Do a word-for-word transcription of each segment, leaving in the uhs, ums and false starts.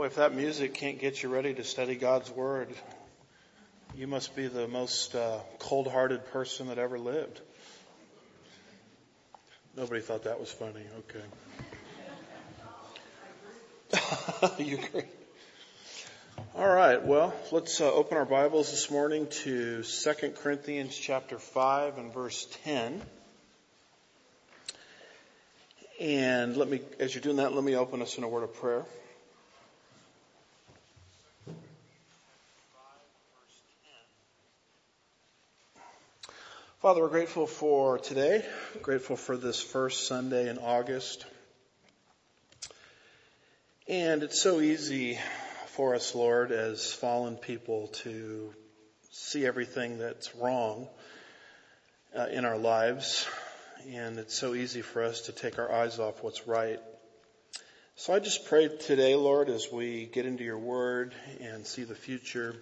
Boy, if that music can't get you ready to study God's Word, you must be the most uh, cold-hearted person that ever lived. Nobody thought that was funny. Okay. You agree? All right. Well, let's uh, open our Bibles this morning to Second Corinthians chapter five and verse ten. And let me, as you're doing that, let me open us in a word of prayer. Father, we're grateful for today, grateful for this first Sunday in August. And it's so easy for us, Lord, as fallen people to see everything that's wrong uh, in our lives. And it's so easy for us to take our eyes off what's right. So I just pray today, Lord, as we get into your word and see the future,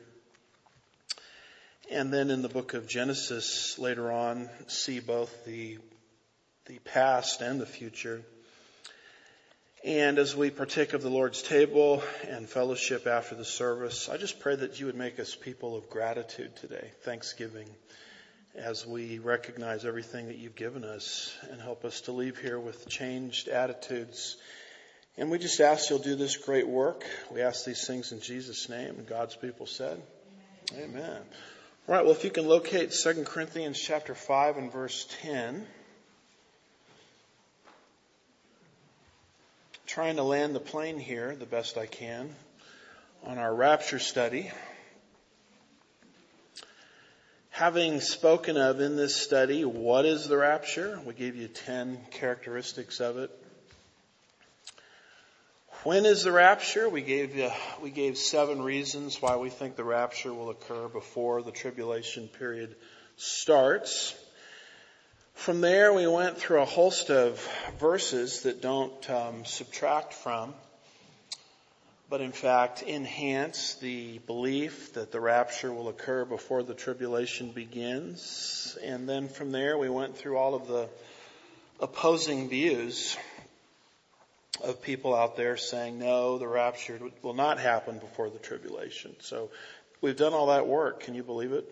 and then in the book of Genesis later on, see both the the past and the future. And as we partake of the Lord's table and fellowship after the service, I just pray that you would make us people of gratitude today, thanksgiving, as we recognize everything that you've given us, and help us to leave here with changed attitudes. And we just ask you'll do this great work. We ask these things in Jesus' name, and God's people said, Amen. Amen. All right, well, if you can locate Second Corinthians chapter five and verse ten. Trying to land the plane here the best I can on our rapture study. Having spoken of in this study, what is the rapture? We gave you ten characteristics of it. When is the rapture? We gave you, we gave seven reasons why we think the rapture will occur before the tribulation period starts. From there, we went through a host of verses that don't um, subtract from, but in fact enhance the belief that the rapture will occur before the tribulation begins. And then from there, we went through all of the opposing views of people out there saying, no, the rapture will not happen before the tribulation. So we've done all that work. Can you believe it?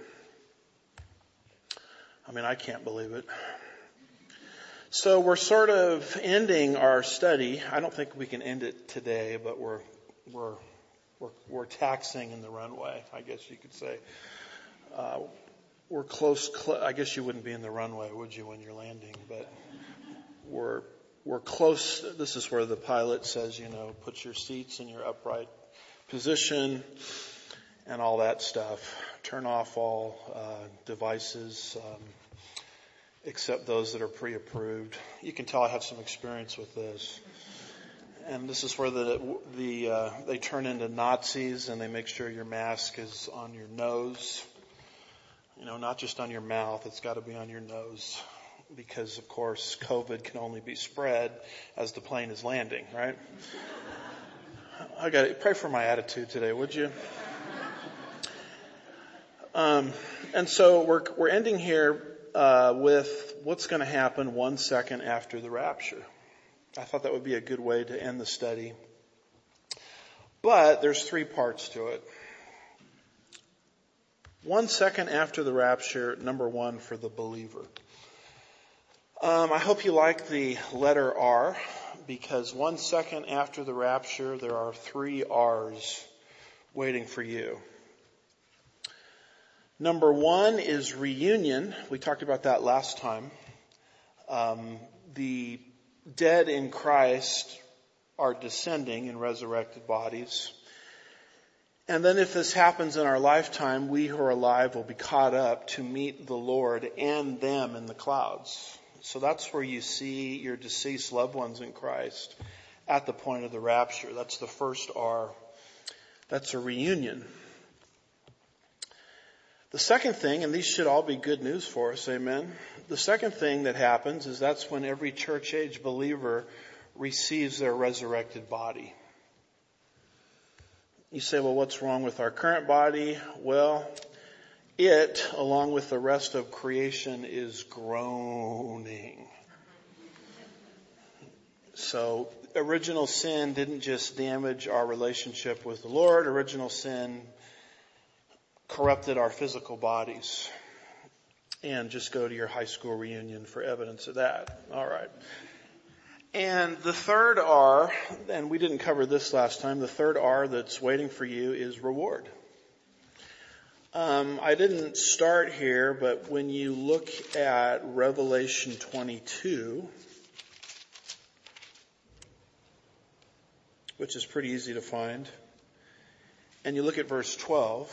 I mean, I can't believe it. So we're sort of ending our study. I don't think we can end it today, but we're we're we're, we're taxing in the runway, I guess you could say. Uh, we're close. Cl- I guess you wouldn't be in the runway, would you, when you're landing? But we're we're close. This is where the pilot says, you know, put your seats in your upright position and all that stuff. Turn off all uh, devices. Um, except those that are pre-approved. You can tell I have some experience with this. And this is where the the uh, they turn into Nazis and they make sure your mask is on your nose. You know, not just on your mouth. It's got to be on your nose. Because, of course, COVID can only be spread as the plane is landing, right? I got to pray for my attitude today, would you? Um, and so we're we're ending here Uh, with what's going to happen one second after the rapture. I thought that would be a good way to end the study. But there's three parts to it. One second after the rapture, number one for the believer. Um, I hope you like the letter R, because one second after the rapture, there are three R's waiting for you. Number one is reunion. We talked about that last time. Um, the dead in Christ are descending in resurrected bodies. And then if this happens in our lifetime, we who are alive will be caught up to meet the Lord and them in the clouds. So that's where you see your deceased loved ones in Christ at the point of the rapture. That's the first R. That's a reunion. The second thing, and these should all be good news for us, amen? The second thing that happens is that's when every church age believer receives their resurrected body. You say, well, what's wrong with our current body? Well, it, along with the rest of creation, is groaning. So original sin didn't just damage our relationship with the Lord. Original sin corrupted our physical bodies. And just go to your high school reunion for evidence of that. All right. And the third R, and we didn't cover this last time, the third R that's waiting for you is reward. Um, I didn't start here, but when you look at Revelation twenty-two, which is pretty easy to find, and you look at verse twelve,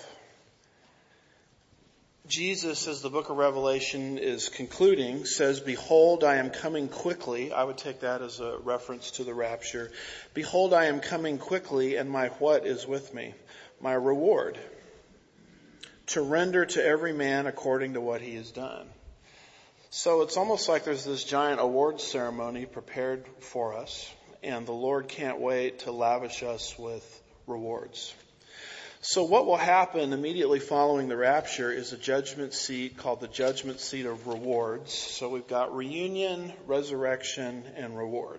Jesus, as the book of Revelation is concluding, says, "Behold, I am coming quickly." I would take that as a reference to the rapture. "Behold, I am coming quickly, and my what is with me? My reward, to render to every man according to what he has done." So it's almost like there's this giant awards ceremony prepared for us, and the Lord can't wait to lavish us with rewards. So what will happen immediately following the rapture is a judgment seat called the judgment seat of rewards. So we've got reunion, resurrection, and reward.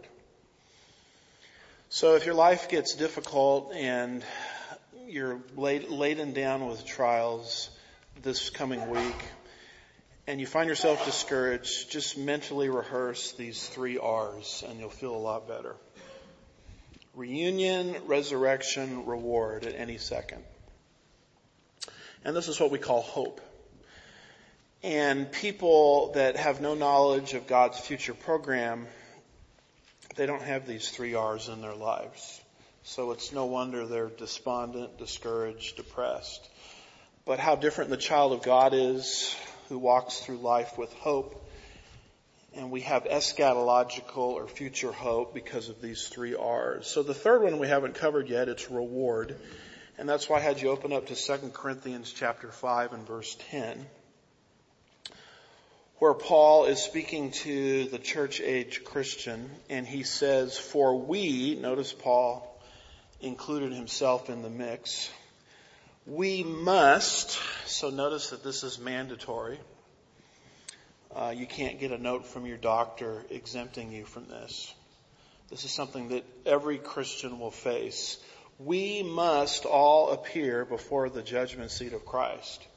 So if your life gets difficult and you're laden down with trials this coming week, and you find yourself discouraged, just mentally rehearse these three R's and you'll feel a lot better. Reunion, resurrection, reward at any second. And this is what we call hope. And people that have no knowledge of God's future program, they don't have these three R's in their lives. So it's no wonder they're despondent, discouraged, depressed. But how different the child of God is who walks through life with hope. And we have eschatological or future hope because of these three R's. So the third one we haven't covered yet, it's reward. And that's why I had you open up to Second Corinthians chapter five and verse ten, where Paul is speaking to the church age Christian, and he says, "For we," notice Paul included himself in the mix, "we must," so notice that this is mandatory. Uh, you can't get a note from your doctor exempting you from this. This is something that every Christian will face. We must all appear before the judgment seat of Christ,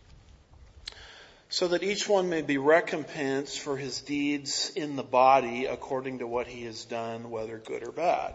so that each one may be recompensed for his deeds in the body according to what he has done, whether good or bad.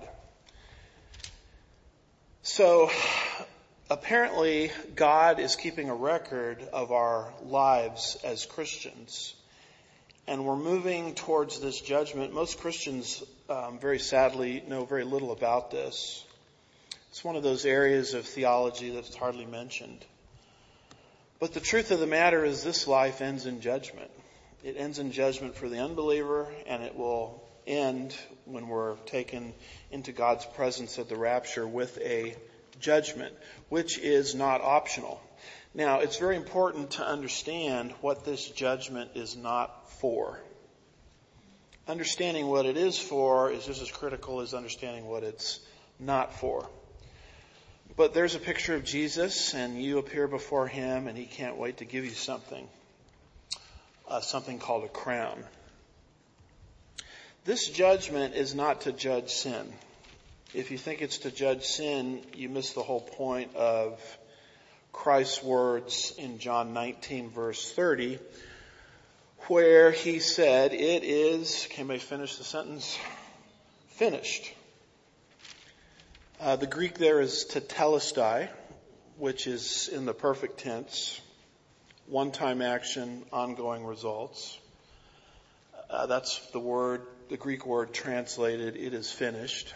So, apparently, God is keeping a record of our lives as Christians. And we're moving towards this judgment. Most Christians, um, very sadly, know very little about this. It's one of those areas of theology that's hardly mentioned. But the truth of the matter is this life ends in judgment. It ends in judgment for the unbeliever, and it will end when we're taken into God's presence at the rapture with a judgment, which is not optional. Now, it's very important to understand what this judgment is not for. Understanding what it is for is just as critical as understanding what it's not for. But there's a picture of Jesus, and you appear before him, and he can't wait to give you something, uh, something called a crown. This judgment is not to judge sin. If you think it's to judge sin, you miss the whole point of Christ's words in John nineteen, verse thirty, where he said, "It is," can we finish the sentence? Finished. Uh, the Greek there is tetelestai, which is in the perfect tense, one-time action, ongoing results. Uh, that's the word, the Greek word translated, "it is finished."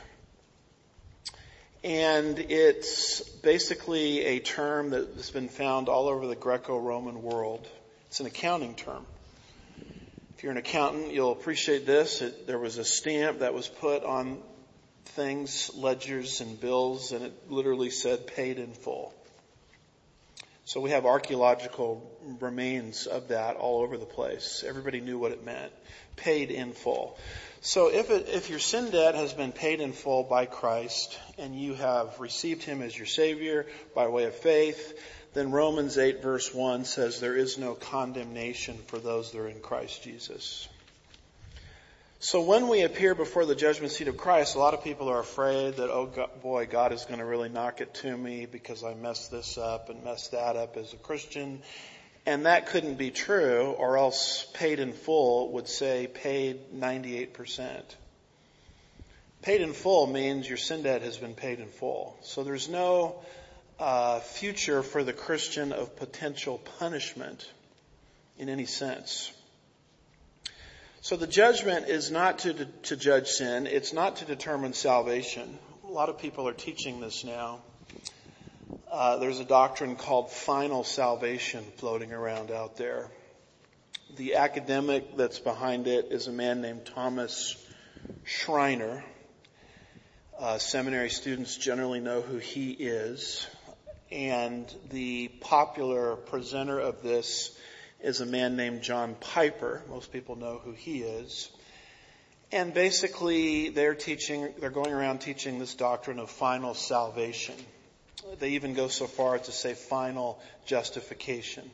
And it's basically a term that has been found all over the Greco-Roman world. It's an accounting term. If you're an accountant, you'll appreciate this. It, there was a stamp that was put on things, ledgers and bills, and it literally said paid in full. So we have archaeological remains of that all over the place. Everybody knew what it meant. Paid in full. So if it, if your sin debt has been paid in full by Christ and you have received him as your Savior by way of faith, then Romans eight verse one says there is no condemnation for those that are in Christ Jesus. So when we appear before the judgment seat of Christ, a lot of people are afraid that, oh God, boy, God is going to really knock it to me because I messed this up and messed that up as a Christian. And that couldn't be true, or else paid in full would say paid ninety-eight percent. Paid in full means your sin debt has been paid in full. So there's no uh, future for the Christian of potential punishment in any sense. So the judgment is not to, to judge sin. It's not to determine salvation. A lot of people are teaching this now. Uh, there's a doctrine called final salvation floating around out there. The academic that's behind it is a man named Thomas Schreiner. Uh, seminary students generally know who he is. And the popular presenter of this is a man named John Piper. Most people know who he is. And basically they're teaching, they're going around teaching this doctrine of final salvation. They even go so far as to say final justification.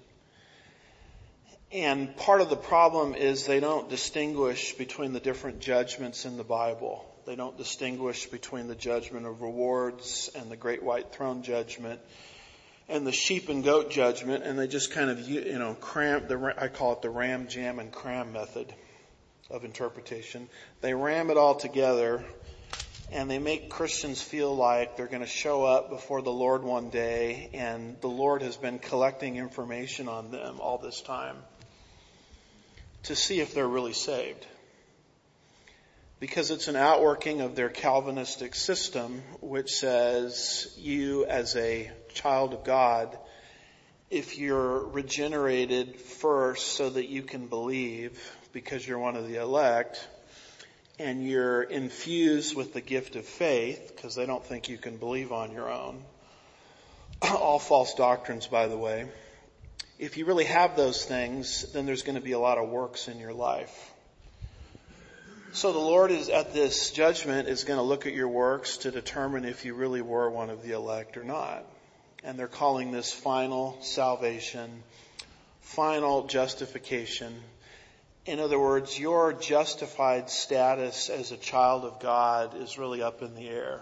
And part of the problem is they don't distinguish between the different judgments in the Bible. They don't distinguish between the judgment of rewards and the great white throne judgment and the sheep and goat judgment, and they just kind of, you know, cram, the, I call it the ram, jam, and cram method of interpretation. They ram it all together, and they make Christians feel like they're going to show up before the Lord one day, and the Lord has been collecting information on them all this time to see if they're really saved. Because it's an outworking of their Calvinistic system, which says you as a child of God, if you're regenerated first so that you can believe because you're one of the elect, and you're infused with the gift of faith because they don't think you can believe on your own. All false doctrines, by the way. If you really have those things, then there's going to be a lot of works in your life. So the Lord is at this judgment is going to look at your works to determine if you really were one of the elect or not. And they're calling this final salvation, final justification. In other words, your justified status as a child of God is really up in the air.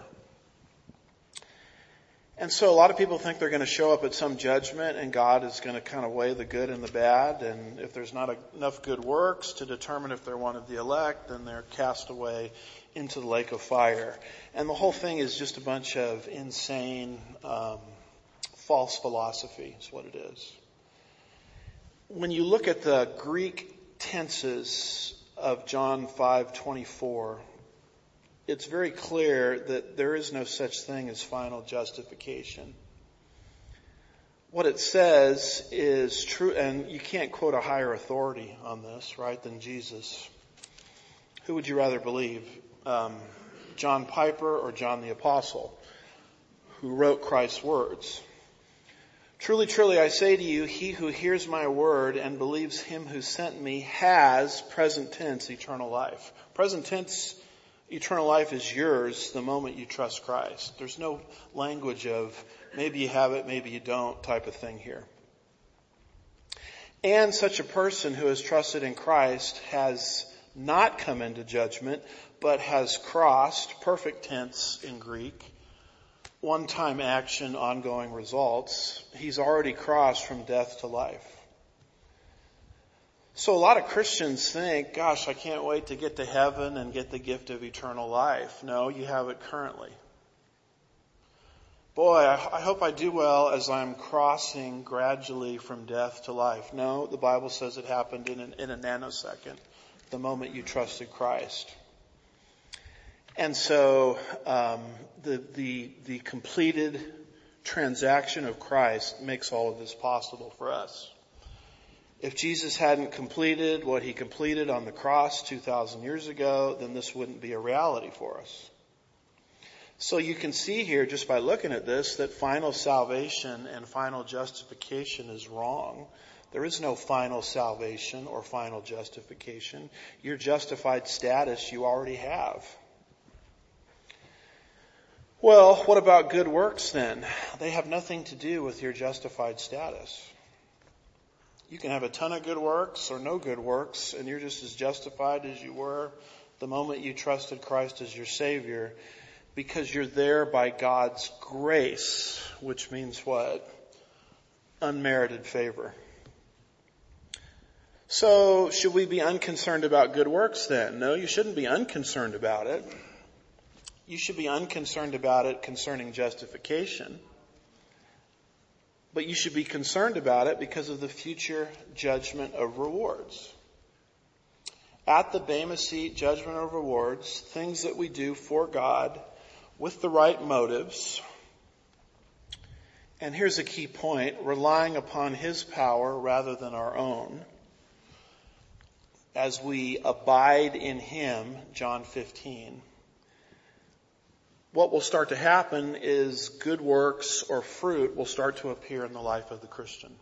And so a lot of people think they're going to show up at some judgment and God is going to kind of weigh the good and the bad. And if there's not enough good works to determine if they're one of the elect, then they're cast away into the lake of fire. And the whole thing is just a bunch of insane, um, false philosophy is what it is. When you look at the Greek tenses of John five twenty-four, it's very clear that there is no such thing as final justification. What it says is true, and you can't quote a higher authority on this, right, than Jesus. Who would you rather believe? Um, John Piper or John the Apostle, who wrote Christ's words? Truly, truly, I say to you, he who hears my word and believes him who sent me has, present tense, eternal life. Present tense, eternal life is yours the moment you trust Christ. There's no language of maybe you have it, maybe you don't type of thing here. And such a person who has trusted in Christ has not come into judgment, but has crossed, perfect tense in Greek, one-time action, ongoing results. He's already crossed from death to life. So a lot of Christians think, gosh, I can't wait to get to heaven and get the gift of eternal life. No, you have it currently. Boy, I, I hope I do well as I'm crossing gradually from death to life. No, the Bible says it happened in, an, in a nanosecond, the moment you trusted Christ. And so um, the, the, the completed transaction of Christ makes all of this possible for us. If Jesus hadn't completed what he completed on the cross two thousand years ago, then this wouldn't be a reality for us. So you can see here, just by looking at this, that final salvation and final justification is wrong. There is no final salvation or final justification. Your justified status you already have. Well, what about good works then? They have nothing to do with your justified status. You can have a ton of good works or no good works, and you're just as justified as you were the moment you trusted Christ as your Savior, because you're there by God's grace, which means what? Unmerited favor. So, should we be unconcerned about good works then? No, you shouldn't be unconcerned about it. You should be unconcerned about it concerning justification. But you should be concerned about it because of the future judgment of rewards. At the Bema Seat judgment of rewards, things that we do for God with the right motives, and here's a key point, relying upon His power rather than our own, as we abide in Him, John fifteen, what will start to happen is good works or fruit will start to appear in the life of the Christian.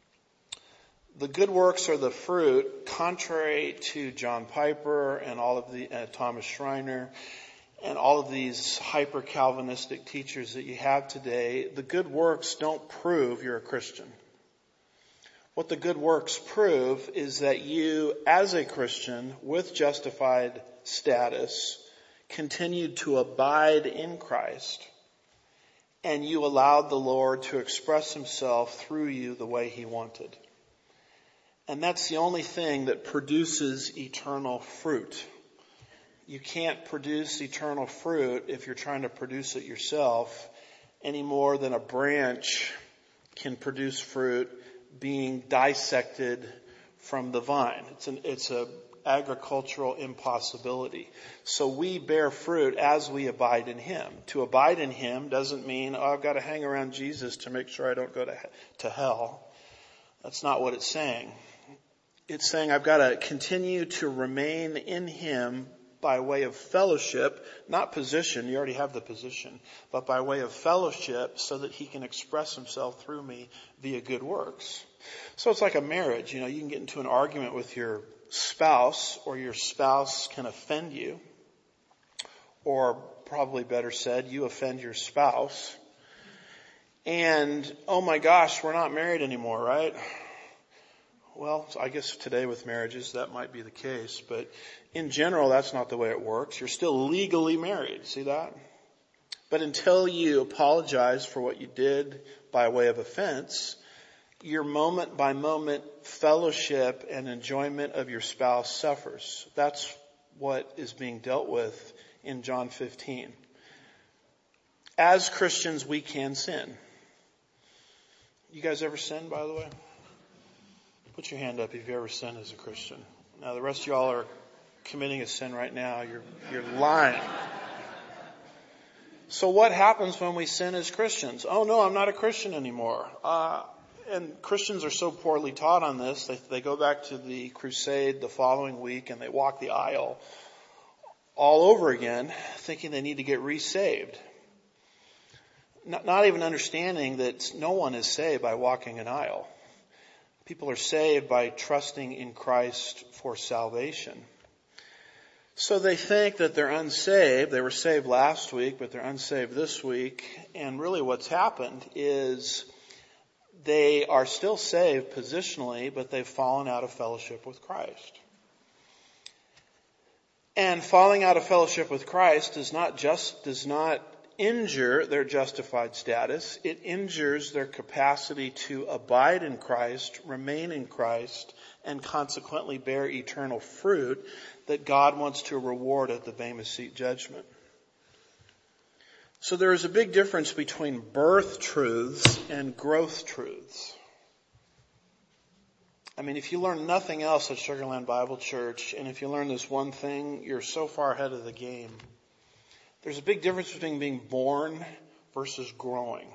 The good works or the fruit, contrary to John Piper and all of the uh, Thomas Schreiner and all of these hyper-Calvinistic teachers that you have today, the good works don't prove you're a Christian. What the good works prove is that you, as a Christian with justified status, continued to abide in Christ, and you allowed the Lord to express Himself through you the way He wanted. And that's the only thing that produces eternal fruit. You can't produce eternal fruit if you're trying to produce it yourself any more than a branch can produce fruit being dissected from the vine. It's an, it's a agricultural impossibility. So we bear fruit as we abide in Him. To abide in Him doesn't mean, oh, I've got to hang around Jesus to make sure I don't go to, to hell. That's not what it's saying. It's saying I've got to continue to remain in Him by way of fellowship, not position, you already have the position, but by way of fellowship so that He can express Himself through me via good works. So it's like a marriage. You know, you can get into an argument with your spouse, or your spouse can offend you, or probably better said, you offend your spouse. And, oh my gosh, we're not married anymore, right? Well, I guess today with marriages that might be the case, but in general that's not the way it works. You're still legally married, see that? But until you apologize for what you did by way of offense, your moment by moment fellowship and enjoyment of your spouse suffers. That's what is being dealt with in John fifteen. As Christians, we can sin. You guys ever sin, by the way? Put your hand up if you ever sinned as a Christian. Now the rest of y'all are committing a sin right now. You're, you're lying. So what happens when we sin as Christians? Oh no, I'm not a Christian anymore. Uh, and Christians are so poorly taught on this. They, they go back to the crusade the following week and they walk the aisle all over again, thinking they need to get resaved. Not, not even understanding that no one is saved by walking an aisle. People are saved by trusting in Christ for salvation. So they think that they're unsaved. They were saved last week, but they're unsaved this week. And really what's happened is they are still saved positionally, but they've fallen out of fellowship with Christ. And falling out of fellowship with Christ does not just, does not injure their justified status. It injures their capacity to abide in Christ, remain in Christ, and consequently bear eternal fruit that God wants to reward at the Bema Seat judgment. So there is a big difference between birth truths and growth truths. I mean, if you learn nothing else at Sugar Land Bible Church, and if you learn this one thing, you're so far ahead of the game. There's a big difference between being born versus growing.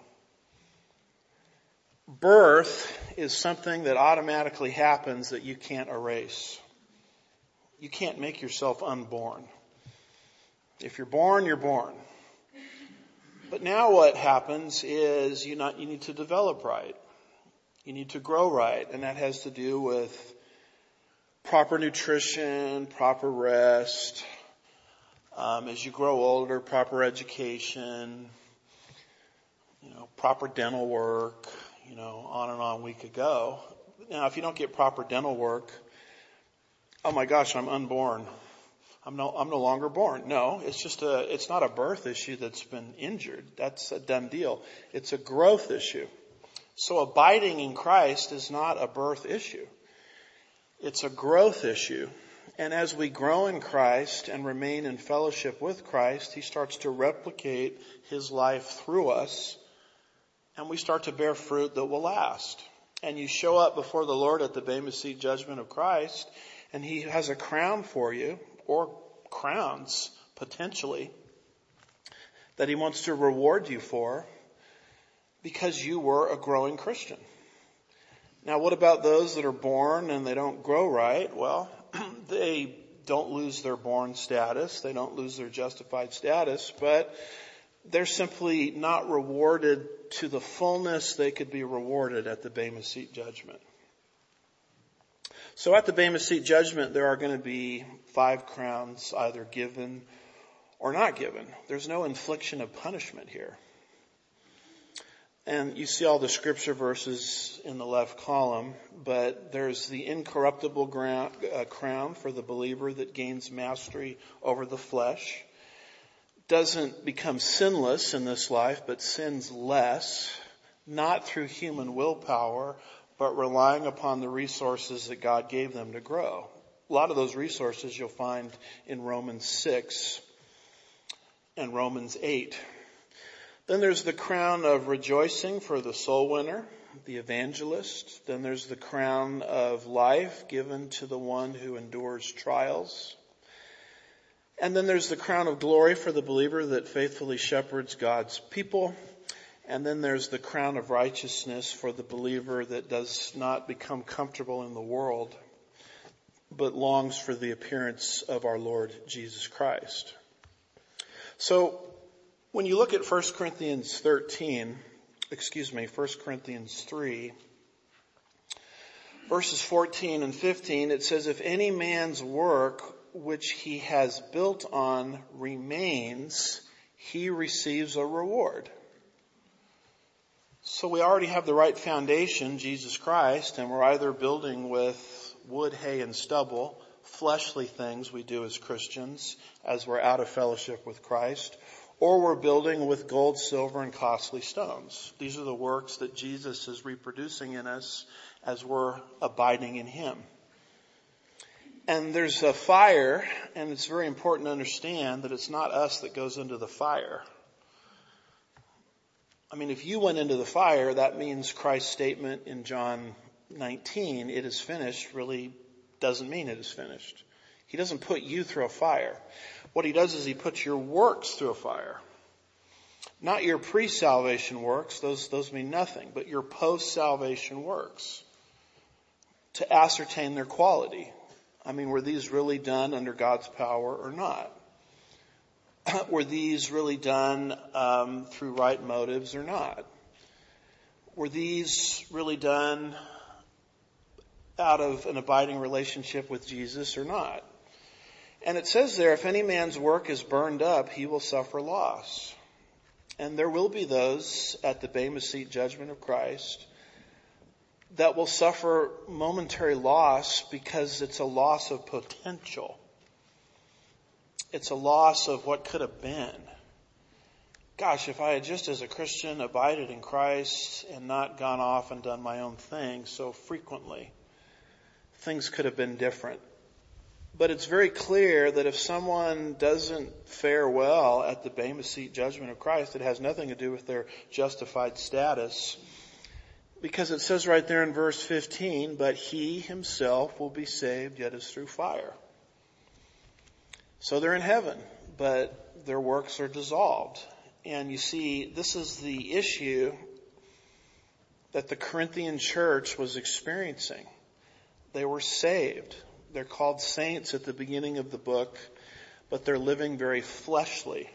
Birth is something that automatically happens that you can't erase. You can't make yourself unborn. If you're born, you're born. But now what happens is you not, you need to develop right. You need to grow right. And that has to do with proper nutrition, proper rest. Um, as you grow older, proper education, you know, proper dental work, you know, on and on we could go. Now, if you don't get proper dental work, oh my gosh, I'm unborn. I'm no, I'm no longer born. No, it's just a, it's not a birth issue that's been injured. That's a done deal. It's a growth issue. So abiding in Christ is not a birth issue. It's a growth issue. And as we grow in Christ and remain in fellowship with Christ, he starts to replicate his life through us, and we start to bear fruit that will last. And you show up before the Lord at the Bema Seat judgment of Christ, and he has a crown for you, or crowns, potentially, that he wants to reward you for, because you were a growing Christian. Now, what about those that are born and they don't grow right? Well, they don't lose their born status. They don't lose their justified status, but they're simply not rewarded to the fullness they could be rewarded at the Bema Seat judgment. So at the Bema Seat judgment, there are going to be five crowns either given or not given. There's no infliction of punishment here. And you see all the scripture verses in the left column, but there's the incorruptible ground, uh, crown for the believer that gains mastery over the flesh, doesn't become sinless in this life, but sins less, not through human willpower, but relying upon the resources that God gave them to grow. A lot of those resources you'll find in Romans six and Romans eight. Then there's the crown of rejoicing for the soul winner, the evangelist. Then there's the crown of life given to the one who endures trials. And then there's the crown of glory for the believer that faithfully shepherds God's people. And then there's the crown of righteousness for the believer that does not become comfortable in the world, but longs for the appearance of our Lord Jesus Christ. So, when you look at First Corinthians thirteen, excuse me, First Corinthians three, verses fourteen and fifteen, it says, if any man's work which he has built on remains, he receives a reward. So we already have the right foundation, Jesus Christ, and we're either building with wood, hay, and stubble, fleshly things we do as Christians as we're out of fellowship with Christ, or we're building with gold, silver, and costly stones. These are the works that Jesus is reproducing in us as we're abiding in him. And there's a fire, and it's very important to understand that it's not us that goes into the fire. I mean, if you went into the fire, that means Christ's statement in John nineteen, it is finished, really doesn't mean it is finished. He doesn't put you through a fire. What he does is he puts your works through a fire. Not your pre-salvation works, those, those mean nothing, but your post-salvation works to ascertain their quality. I mean, were these really done under God's power or not? Were these really done um, through right motives or not? Were these really done out of an abiding relationship with Jesus or not? And it says there, if any man's work is burned up, he will suffer loss. And there will be those at the Bema Seat judgment of Christ that will suffer momentary loss because it's a loss of potential. It's a loss of what could have been. Gosh, if I had just as a Christian abided in Christ and not gone off and done my own thing so frequently, things could have been different. But it's very clear that if someone doesn't fare well at the Bema Seat judgment of Christ, it has nothing to do with their justified status. Because it says right there in verse fifteen, but he himself will be saved, yet as through fire. So they're in heaven, but their works are dissolved. And you see, this is the issue that the Corinthian church was experiencing. They were saved. They're called saints at the beginning of the book, but they're living very fleshly.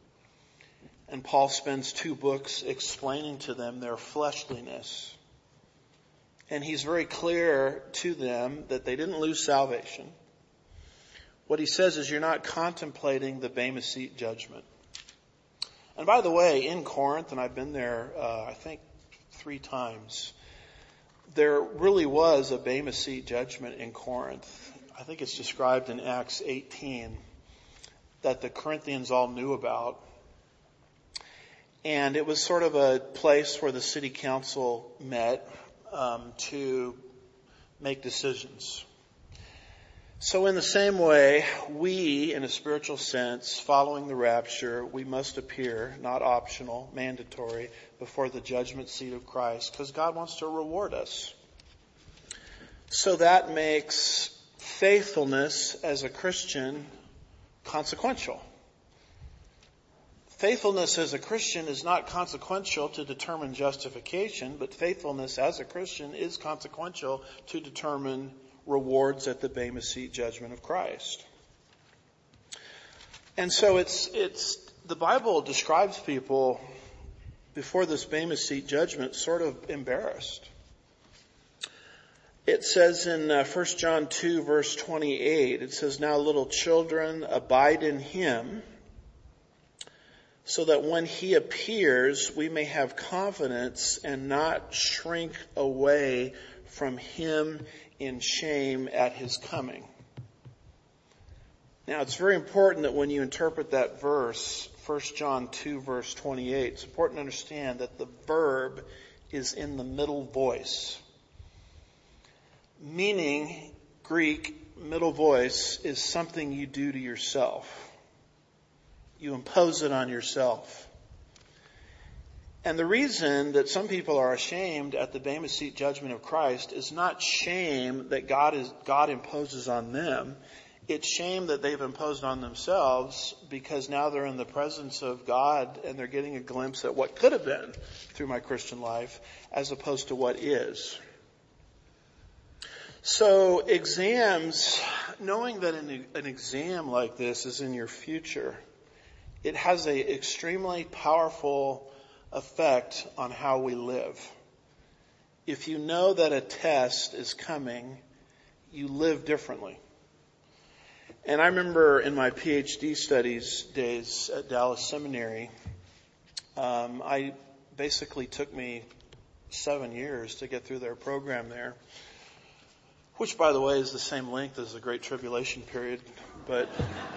And Paul spends two books explaining to them their fleshliness. And he's very clear to them that they didn't lose salvation. What he says is you're not contemplating the Bema Seat judgment. And by the way, in Corinth, and I've been there, uh, I think three times, there really was a Bema Seat judgment in Corinth. I think it's described in Acts eighteen. that the Corinthians all knew about. And it was sort of a place where the city council met um, to make decisions. So in the same way, we, in a spiritual sense, following the rapture, we must appear, not optional, mandatory, before the judgment seat of Christ, because God wants to reward us. So that makes faithfulness as a Christian consequential. Faithfulness as a Christian is not consequential to determine justification, but faithfulness as a Christian is consequential to determine rewards at the Bema Seat judgment of Christ. And so it's, it's, the Bible describes people before this Bema Seat judgment sort of embarrassed. It says in uh, First John two verse twenty-eight, it says, "Now little children, abide in him, so that when he appears, we may have confidence and not shrink away from him in shame at his coming." Now, it's very important that when you interpret that verse, First John two verse twenty-eight, it's important to understand that the verb is in the middle voice. Meaning, Greek, middle voice is something you do to yourself. You impose it on yourself. And the reason that some people are ashamed at the Bema Seat judgment of Christ is not shame that God is, God imposes on them. It's shame that they've imposed on themselves, because now they're in the presence of God and they're getting a glimpse at what could have been through my Christian life as opposed to what is. So exams, knowing that an, an exam like this is in your future, it has an extremely powerful effect on how we live. If you know that a test is coming, you live differently. And I remember in my PhD studies days at Dallas Seminary, um, I basically took me seven years to get through their program there, which, by the way, is the same length as the Great Tribulation period. But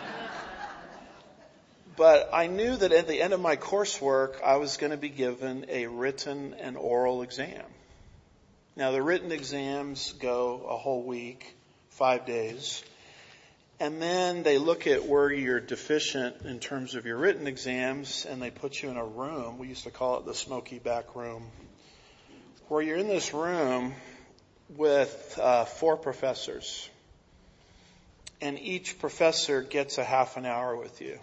But I knew that at the end of my coursework, I was going to be given a written and oral exam. Now, the written exams go a whole week, five days. And then they look at where you're deficient in terms of your written exams, and they put you in a room. We used to call it the smoky back room, where you're in this room with uh, four professors. And each professor gets a half an hour with you.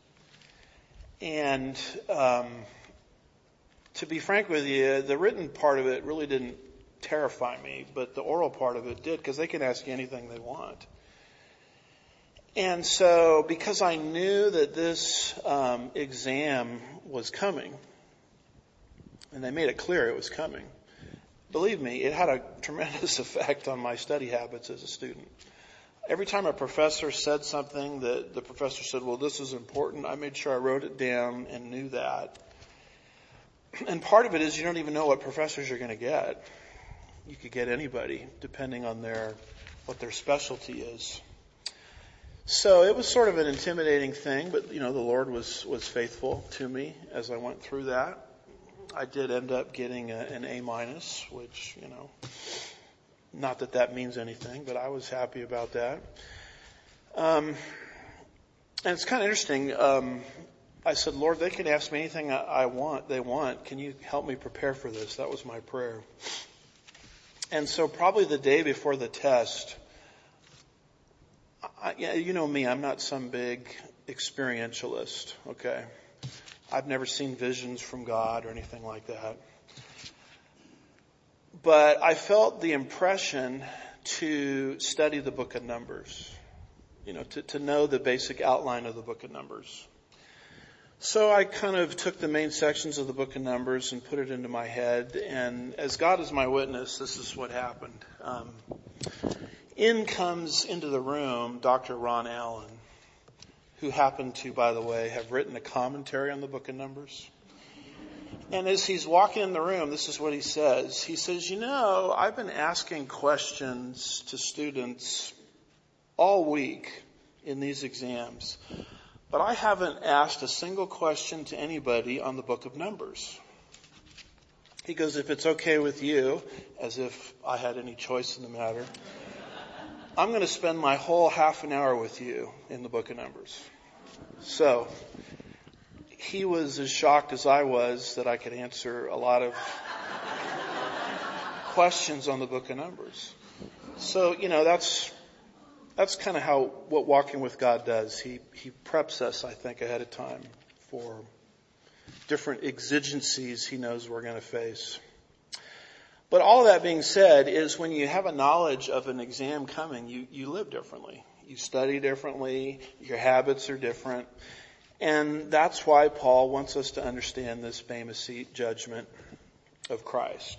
And um, to be frank with you, the written part of it really didn't terrify me, but the oral part of it did, because they can ask you anything they want. And so, because I knew that this um, exam was coming, and they made it clear it was coming, believe me, it had a tremendous effect on my study habits as a student. Every time a professor said something that the professor said, well, this is important, I made sure I wrote it down and knew that. And part of it is you don't even know what professors you're going to get. You could get anybody, depending on their what their specialty is. So it was sort of an intimidating thing, but, you know, the Lord was, was faithful to me as I went through that. I did end up getting a, an A minus, which, you know, not that that means anything, but I was happy about that. Um, and it's kind of interesting. Um, I said, Lord, they can ask me anything I, I want, they want. Can you help me prepare for this? That was my prayer. And so probably the day before the test, I, you know me, I'm not some big experientialist, okay? I've never seen visions from God or anything like that. But I felt the impression to study the book of Numbers, you know, to, to know the basic outline of the book of Numbers. So I kind of took the main sections of the book of Numbers and put it into my head. And as God is my witness, this is what happened. Um, in comes into the room Doctor Ron Allen, who happened to, by the way, have written a commentary on the book of Numbers. And as he's walking in the room, this is what he says. He says, you know, I've been asking questions to students all week in these exams But I haven't asked a single question to anybody on the book of Numbers. He goes, if it's okay with you, as if I had any choice in the matter, I'm going to spend my whole half an hour with you in the book of Numbers. So, he was as shocked as I was that I could answer a lot of questions on the book of Numbers. So, you know, that's that's kind of how what walking with God does. He he preps us, I think, ahead of time for different exigencies he knows we're going to face. But all of that being said is when you have a knowledge of an exam coming, you, you live differently. You study differently. Your habits are different. And that's why Paul wants us to understand this Bema Seat judgment of Christ.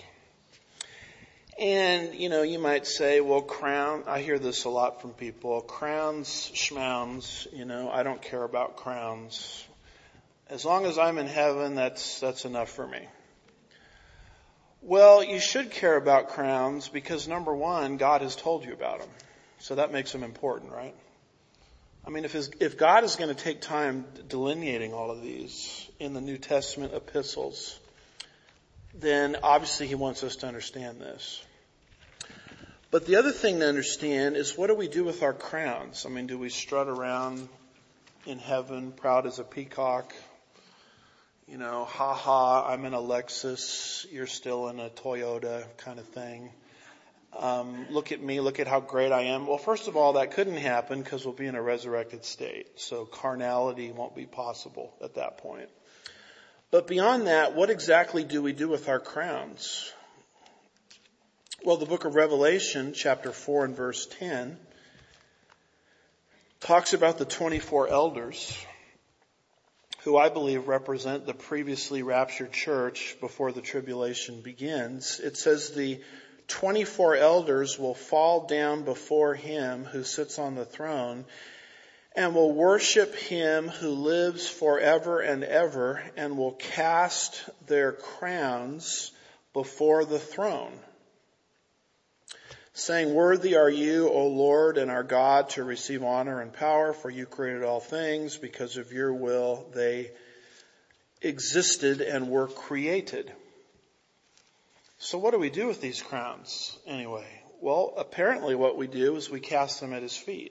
And, you know, you might say, well, crown, I hear this a lot from people, crowns, schmounds, you know, I don't care about crowns. As long as I'm in heaven, that's, that's enough for me. Well, you should care about crowns because number one, God has told you about them. So that makes them important, right? I mean, if his, if God is going to take time delineating all of these in the New Testament epistles, then obviously he wants us to understand this. But the other thing to understand is what do we do with our crowns? I mean, do we strut around in heaven proud as a peacock? You know, ha ha, I'm in a Lexus, you're still in a Toyota kind of thing. Um, look at me, look at how great I am. Well, first of all, that couldn't happen because we'll be in a resurrected state. So carnality won't be possible at that point. But beyond that, what exactly do we do with our crowns? Well, the book of Revelation, chapter four and verse ten, talks about the twenty-four elders, who I believe represent the previously raptured church before the tribulation begins. It says the twenty-four elders will fall down before him who sits on the throne and will worship him who lives forever and ever and will cast their crowns before the throne, saying, worthy are you, O Lord and our God, to receive honor and power, for you created all things. Because of your will they existed and were created. So what do we do with these crowns anyway? Well, apparently what we do is we cast them at his feet.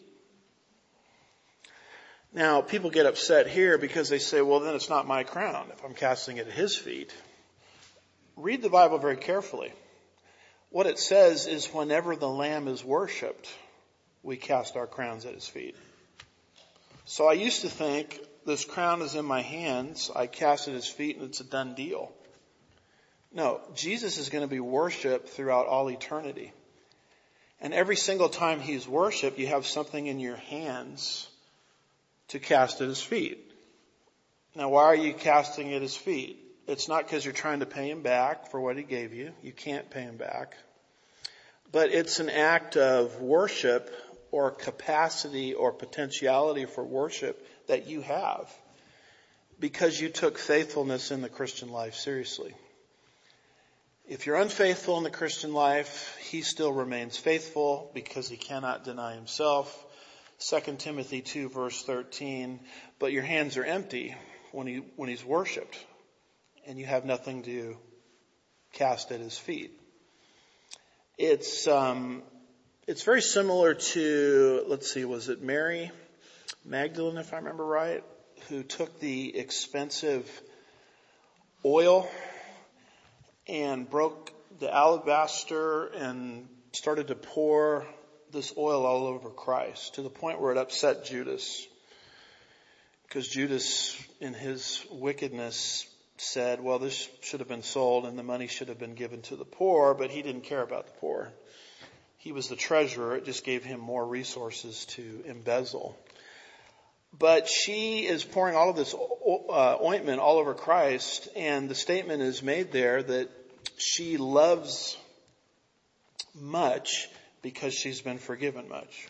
Now, people get upset here because they say, well, then it's not my crown if I'm casting it at his feet. Read the Bible very carefully. What it says is whenever the Lamb is worshipped, we cast our crowns at his feet. So I used to think this crown is in my hands, I cast it at his feet and it's a done deal. No, Jesus is going to be worshipped throughout all eternity. And every single time he's worshipped, you have something in your hands to cast at his feet. Now, why are you casting at his feet? It's not because you're trying to pay him back for what he gave you. You can't pay him back. But it's an act of worship or capacity or potentiality for worship that you have because you took faithfulness in the Christian life seriously. If you're unfaithful in the Christian life, he still remains faithful because he cannot deny himself. Second Timothy two verse thirteen, but your hands are empty when he, when he's worshipped and you have nothing to cast at his feet. It's, um, it's very similar to, let's see, was it Mary Magdalene, if I remember right, who took the expensive oil and broke the alabaster and started to pour this oil all over Christ to the point where it upset Judas. Because Judas, in his wickedness, said, well, this should have been sold and the money should have been given to the poor, but he didn't care about the poor. He was the treasurer. It just gave him more resources to embezzle. But she is pouring all of this uh, ointment all over Christ, and the statement is made there that she loves much because she's been forgiven much.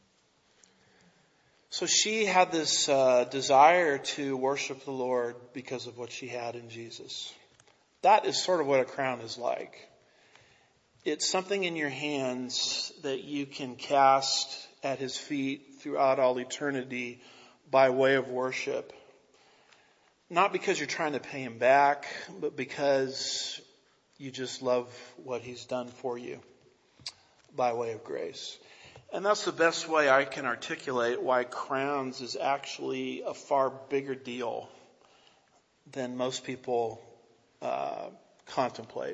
So she had this uh, desire to worship the Lord because of what she had in Jesus. That is sort of what a crown is like. It's something in your hands that you can cast at his feet throughout all eternity, by way of worship. Not because you're trying to pay him back, but because you just love what he's done for you by way of grace. And that's the best way I can articulate why crowns is actually a far bigger deal than most people uh, contemplate.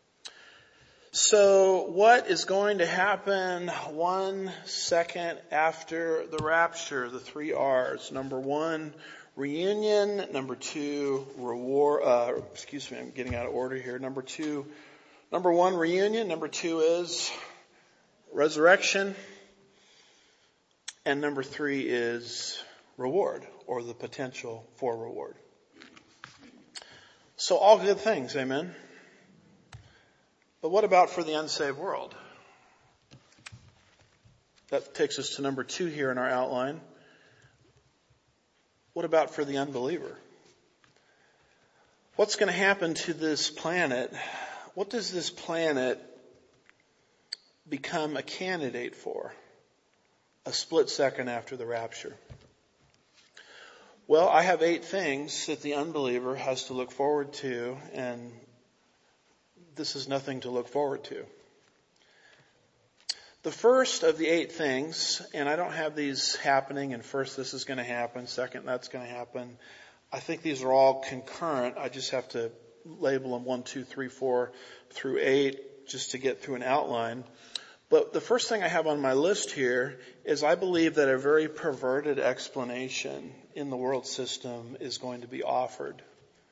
So what is going to happen one second after the rapture? The three R's. Number one, reunion. Number two, reward. Uh, excuse me, I'm getting out of order here. Number two, number one, reunion. Number two is resurrection. And number three is reward, or the potential for reward. So all good things, amen? But what about for the unsaved world? That takes us to number two here in our outline. What about for the unbeliever? What's going to happen to this planet? What does this planet become a candidate for a split second after the rapture? Well, I have eight things that the unbeliever has to look forward to, and this is nothing to look forward to. The first of the eight things, and I don't have these happening, and first this is going to happen, second that's going to happen. I think these are all concurrent. I just have to label them one, two, three, four through eight just to get through an outline. But the first thing I have on my list here is I believe that a very perverted explanation in the world system is going to be offered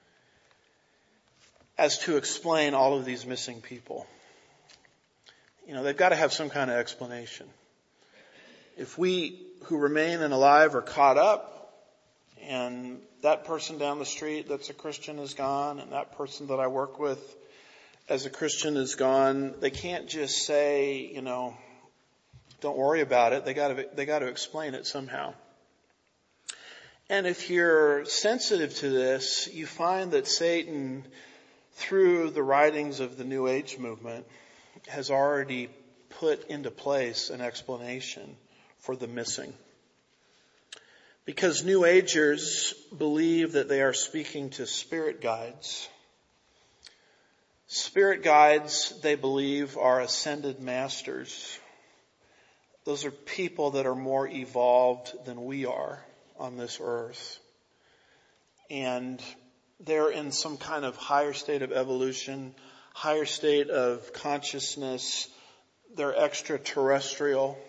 as to explain all of these missing people. You know, they've got to have some kind of explanation. If we who remain and alive are caught up, and that person down the street that's a Christian is gone, and that person that I work with as a Christian is gone, they can't just say, you know, don't worry about it. They got to, they got to explain it somehow. And if you're sensitive to this, you find that Satan, through the writings of the New Age movement, has already put into place an explanation for the missing. Because New Agers believe that they are speaking to spirit guides. Spirit guides, they believe, are ascended masters. Those are people that are more evolved than we are on this earth. And they're in some kind of higher state of evolution, higher state of consciousness. They're extraterrestrial.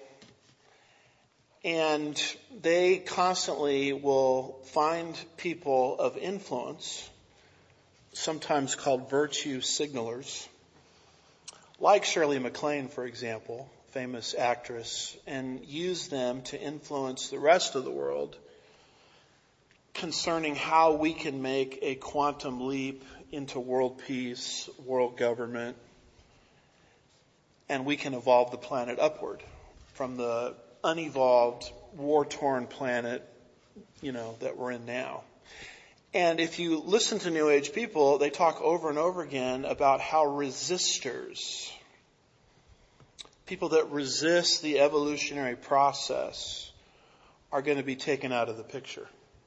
And they constantly will find people of influence, sometimes called virtue signalers, like Shirley MacLaine, for example, famous actress, and use them to influence the rest of the world concerning how we can make a quantum leap into world peace, world government, and we can evolve the planet upward from the unevolved, war-torn planet, you know, that we're in now. And if you listen to New Age people, they talk over and over again about how resistors, people that resist the evolutionary process, are going to be taken out of the picture.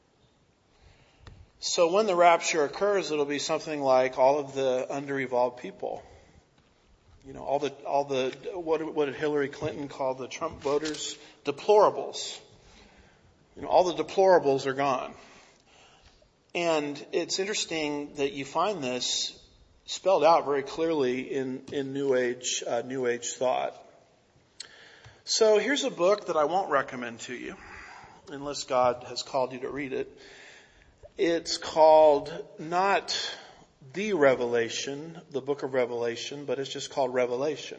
So when the rapture occurs, it'll be something like all of the under-evolved people. You know, all the, all the, what, what did Hillary Clinton call the Trump voters? Deplorables. You know, all the deplorables are gone. And it's interesting that you find this spelled out very clearly in, in New Age, uh, New Age thought. So here's a book that I won't recommend to you, unless God has called you to read it. It's called not The Revelation, the book of Revelation, but it's just called Revelation.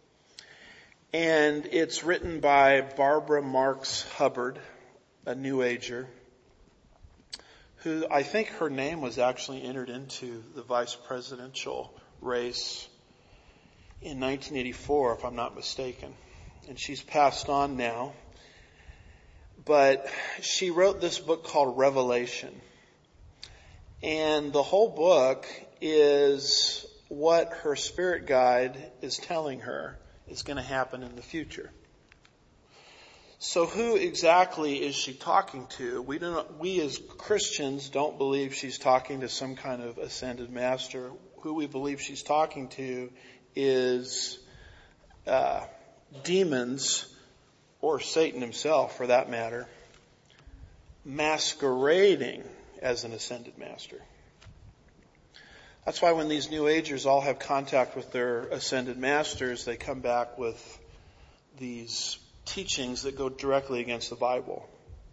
And it's written by Barbara Marx Hubbard, a New Ager, who I think her name was actually entered into the vice presidential race in nineteen eighty-four, if I'm not mistaken. And she's passed on now. But she wrote this book called Revelation. And the whole book is what her spirit guide is telling her is going to happen in the future. So who exactly is she talking to? We don't, we as Christians don't believe she's talking to some kind of ascended master. Who we believe she's talking to is uh, demons, or Satan himself for that matter, masquerading as an ascended master. That's why when these New Agers all have contact with their ascended masters, they come back with these teachings that go directly against the Bible.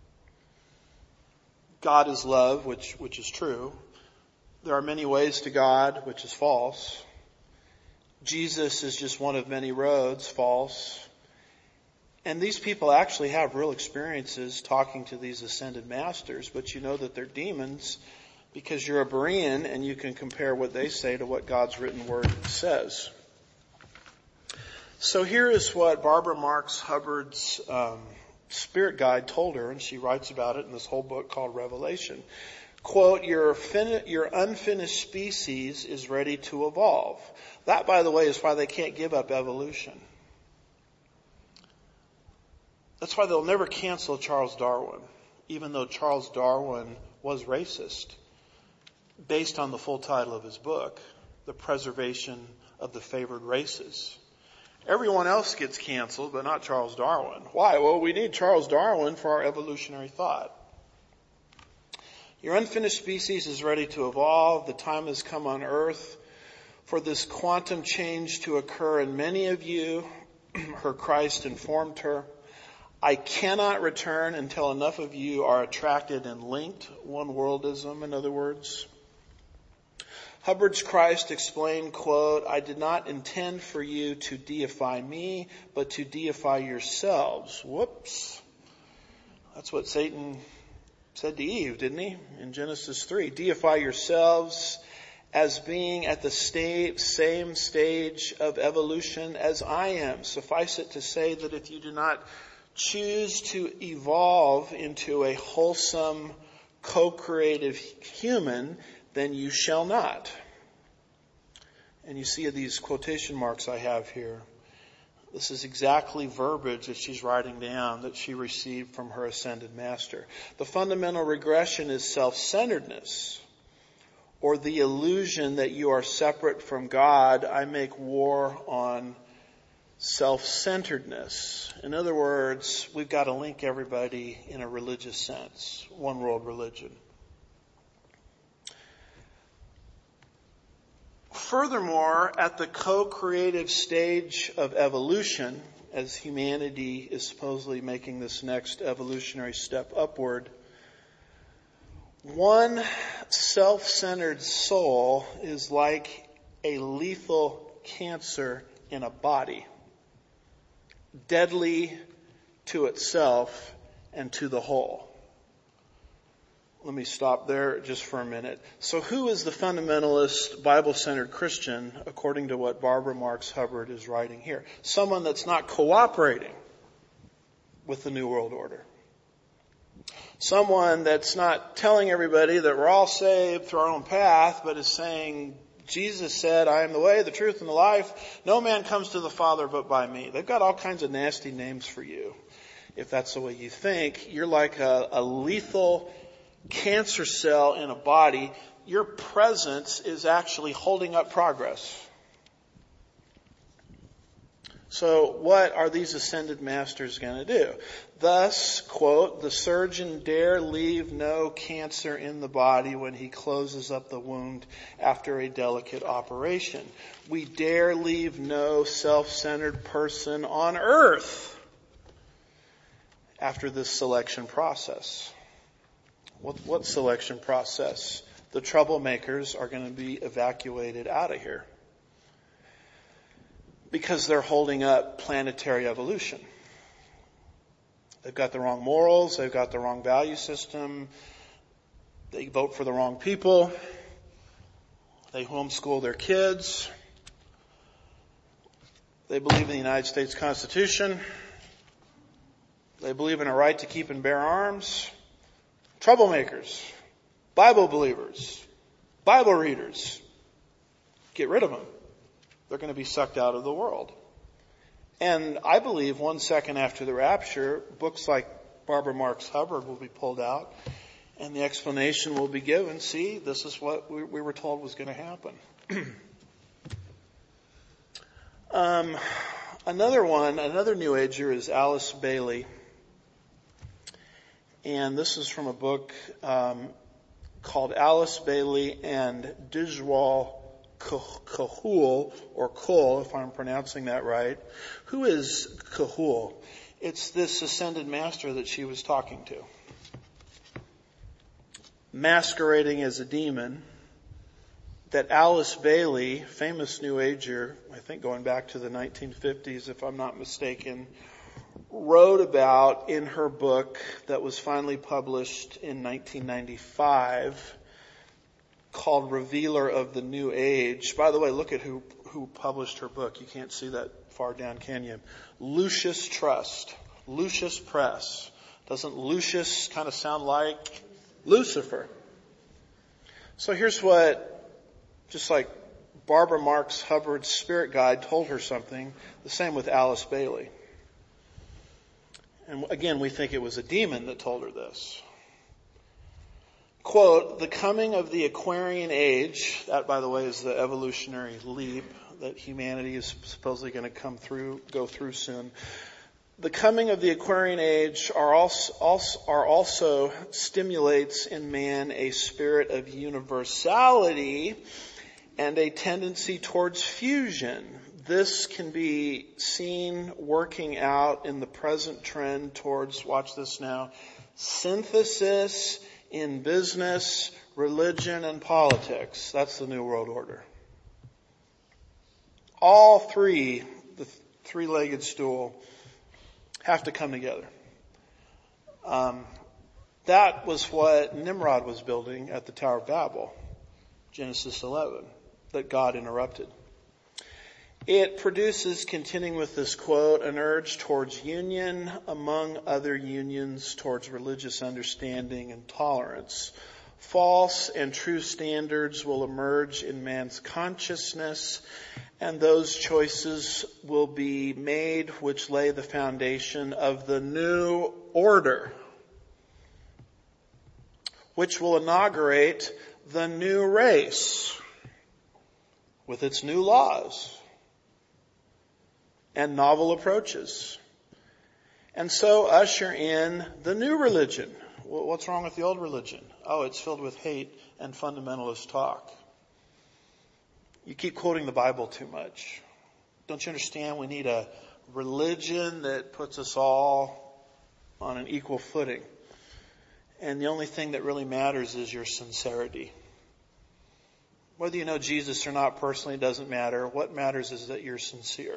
God is love, which, which is true. There are many ways to God, which is false. Jesus is just one of many roads, false. And these people actually have real experiences talking to these ascended masters, but you know that they're demons because you're a Berean and you can compare what they say to what God's written word says. So here is what Barbara Marx Hubbard's um, spirit guide told her, and she writes about it in this whole book called Revelation. Quote, your, fin- your unfinished species is ready to evolve. That, by the way, is why they can't give up evolution. That's why they'll never cancel Charles Darwin, even though Charles Darwin was racist, based on the full title of his book, The Preservation of the Favored Races. Everyone else gets canceled, but not Charles Darwin. Why? Well, we need Charles Darwin for our evolutionary thought. Your unfinished species is ready to evolve. The time has come on earth for this quantum change to occur in many of you. Her Christ informed her. I cannot return until enough of you are attracted and linked. One worldism, in other words. Hubbard's Christ explained, quote, I did not intend for you to deify me, but to deify yourselves. Whoops. That's what Satan said to Eve, didn't he? In Genesis three. Deify yourselves as being at the sta- same stage of evolution as I am. Suffice it to say that if you do not choose to evolve into a wholesome, co-creative human, then you shall not. And you see these quotation marks I have here. This is exactly verbiage that she's writing down that she received from her ascended master. The fundamental regression is self-centeredness, or the illusion that you are separate from God. I make war on self-centeredness. In other words, we've got to link everybody in a religious sense, one world religion. Furthermore, at the co-creative stage of evolution, as humanity is supposedly making this next evolutionary step upward, one self-centered soul is like a lethal cancer in a body, deadly to itself and to the whole. Let me stop there just for a minute. So who is the fundamentalist, Bible-centered Christian, according to what Barbara Marx Hubbard is writing here? Someone that's not cooperating with the New World Order. Someone that's not telling everybody that we're all saved through our own path, but is saying, Jesus said, I am the way, the truth, and the life. No man comes to the Father but by me. They've got all kinds of nasty names for you. If that's the way you think, you're like a, a lethal cancer cell in a body. Your presence is actually holding up progress. So what are these ascended masters going to do? Thus, quote, the surgeon dare leave no cancer in the body when he closes up the wound after a delicate operation. We dare leave no self-centered person on earth after this selection process. What, what selection process? The troublemakers are going to be evacuated out of here because they're holding up planetary evolution. They've got the wrong morals. They've got the wrong value system. They vote for the wrong people. They homeschool their kids. They believe in the United States Constitution. They believe in a right to keep and bear arms. Troublemakers, Bible believers, Bible readers. Get rid of them. They're going to be sucked out of the world. And I believe one second after the rapture, books like Barbara Marx Hubbard will be pulled out and the explanation will be given. See, this is what we, we were told was going to happen. um, another one, another New Ager is Alice Bailey. And this is from a book um, called Alice Bailey and Dijwal Kahul, or Kol, if I'm pronouncing that right. Who is Kahul? It's this ascended master that she was talking to. Masquerading as a demon, that Alice Bailey, famous New Ager, I think going back to the nineteen fifties if I'm not mistaken, wrote about in her book that was finally published in nineteen ninety-five, called Revealer of the New Age. By the way, look at who, who published her book. You can't see that far down, can you? Lucius Trust. Lucius Press. Doesn't Lucius kind of sound like Lucifer? So here's what, just like Barbara Marx Hubbard's Spirit Guide told her something, the same with Alice Bailey. And again, we think it was a demon that told her this. Quote, the coming of the Aquarian age, that by the way is the evolutionary leap that humanity is supposedly going to come through, go through soon. The coming of the Aquarian age are also, also, are also stimulates in man a spirit of universality and a tendency towards fusion. This can be seen working out in the present trend towards, watch this now, synthesis in business, religion, and politics. That's the New World Order. All three, the three-legged stool, have to come together. Um, that was what Nimrod was building at the Tower of Babel, Genesis eleven, that God interrupted. It produces, continuing with this quote, an urge towards union, among other unions towards religious understanding and tolerance. False and true standards will emerge in man's consciousness, and those choices will be made which lay the foundation of the new order, which will inaugurate the new race with its new laws and novel approaches. And so usher in the new religion. What's wrong with the old religion? Oh, it's filled with hate and fundamentalist talk. You keep quoting the Bible too much. Don't you understand we need a religion that puts us all on an equal footing? And the only thing that really matters is your sincerity. Whether you know Jesus or not personally doesn't matter. What matters is that you're sincere.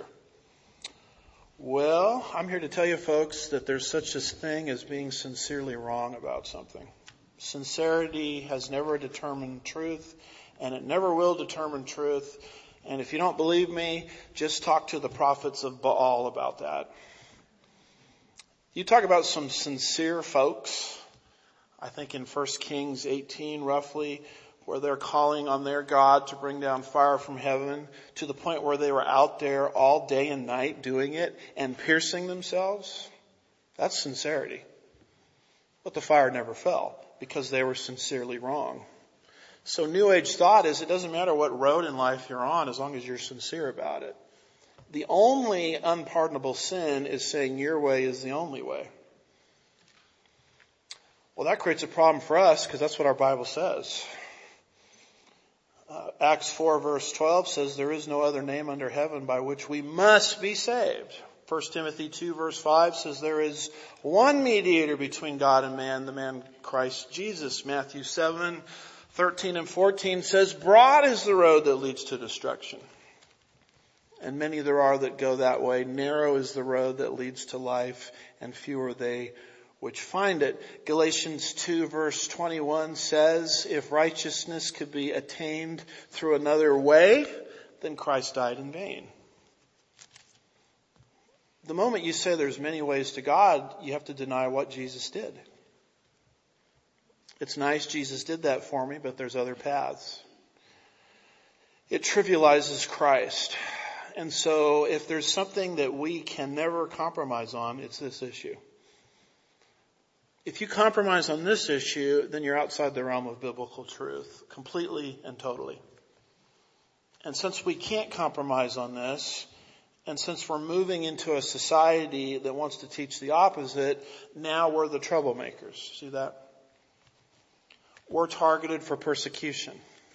Well, I'm here to tell you folks that there's such a thing as being sincerely wrong about something. Sincerity has never determined truth, and it never will determine truth. And if you don't believe me, just talk to the prophets of Baal about that. You talk about some sincere folks, I think in First Kings eighteen roughly, where they're calling on their God to bring down fire from heaven to the point where they were out there all day and night doing it and piercing themselves. That's sincerity. But the fire never fell because they were sincerely wrong. So New Age thought is it doesn't matter what road in life you're on as long as you're sincere about it. The only unpardonable sin is saying your way is the only way. Well, that creates a problem for us because that's what our Bible says. Uh, Acts four verse twelve says there is no other name under heaven by which we must be saved. First Timothy two verse five says there is one mediator between God and man, the man Christ Jesus. Matthew seven thirteen and fourteen says broad is the road that leads to destruction, and many there are that go that way. Narrow is the road that leads to life, and few are they which find it. Galatians two verse twenty-one says, if righteousness could be attained through another way, then Christ died in vain. The moment you say there's many ways to God, you have to deny what Jesus did. It's nice Jesus did that for me, but there's other paths. It trivializes Christ. And so if there's something that we can never compromise on, it's this issue. If you compromise on this issue, then you're outside the realm of biblical truth, completely and totally. And since we can't compromise on this, and since we're moving into a society that wants to teach the opposite, now we're the troublemakers. See that? We're targeted for persecution.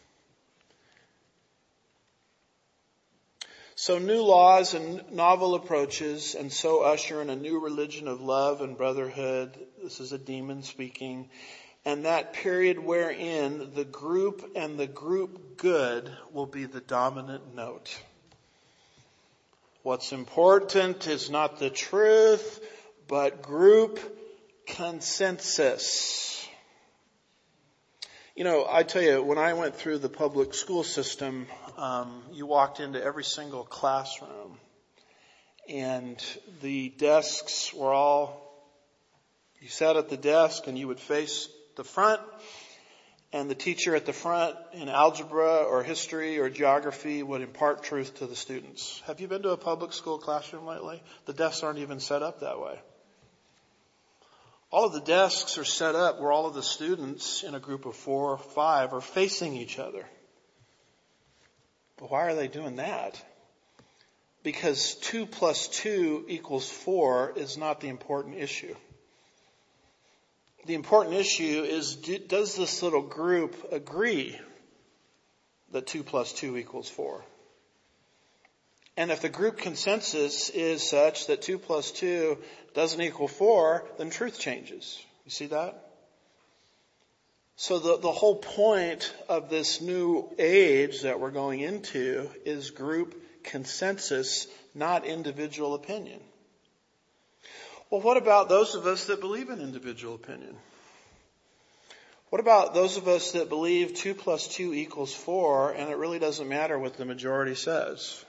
So new laws and novel approaches, and so usher in a new religion of love and brotherhood. This is a demon speaking. And that period wherein the group and the group good will be the dominant note. What's important is not the truth, but group consensus. You know, I tell you, when I went through the public school system, um, you walked into every single classroom, and the desks were all, you sat at the desk and you would face the front, and the teacher at the front in algebra or history or geography would impart truth to the students. Have you been to a public school classroom lately? The desks aren't even set up that way. All of the desks are set up where all of the students in a group of four or five are facing each other. But why are they doing that? Because two plus two equals four is not the important issue. The important issue is, does this little group agree that two plus two equals four? And if the group consensus is such that two plus two doesn't equal four, then truth changes. You see that? So the, the whole point of this new age that we're going into is group consensus, not individual opinion. Well, what about those of us that believe in individual opinion? What about those of us that believe two plus two equals four and it really doesn't matter what the majority says?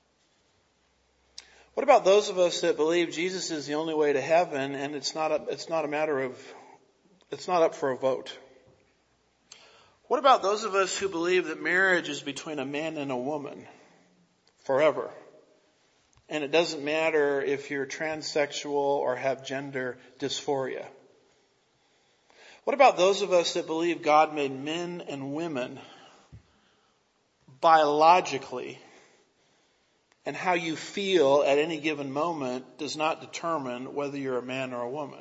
What about those of us that believe Jesus is the only way to heaven and it's not a, it's not a matter of, it's not up for a vote? What about those of us who believe that marriage is between a man and a woman forever? And it doesn't matter if you're transsexual or have gender dysphoria. What about those of us that believe God made men and women biologically, and how you feel at any given moment does not determine whether you're a man or a woman?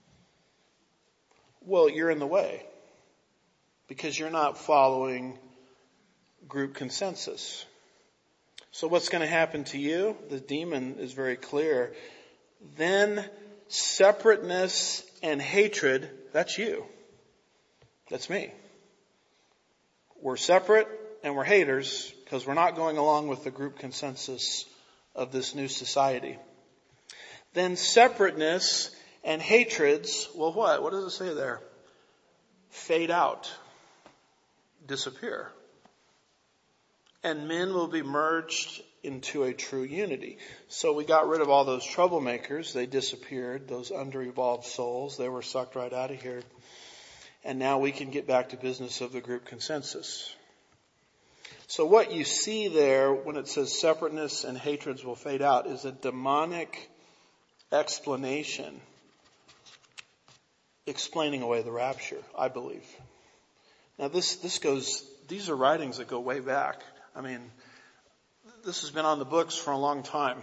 Well, you're in the way because you're not following group consensus. So what's going to happen to you? The demon is very clear. Then separateness and hatred, that's you. That's me. We're separate and we're haters because we're not going along with the group consensus of this new society. Then separateness and hatreds, well what? What does it say there? Fade out. Disappear. And men will be merged into a true unity. So we got rid of all those troublemakers. They disappeared. Those under-evolved souls, they were sucked right out of here. And now we can get back to business of the group consensus. So what you see there when it says separateness and hatreds will fade out is a demonic explanation explaining away the rapture, I believe. Now this, this goes, these are writings that go way back. I mean, this has been on the books for a long time.